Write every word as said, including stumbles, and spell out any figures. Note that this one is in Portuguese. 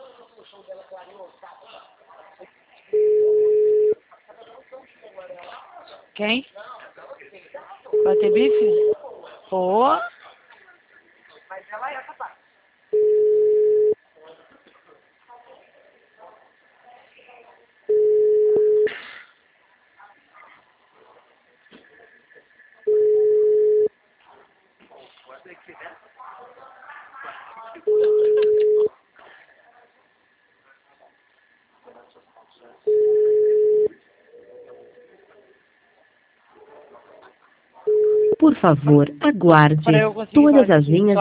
Quem? Vai ter bife? Pô. Por favor, aguarde. Para eu conseguir Todas falar as aqui. linhas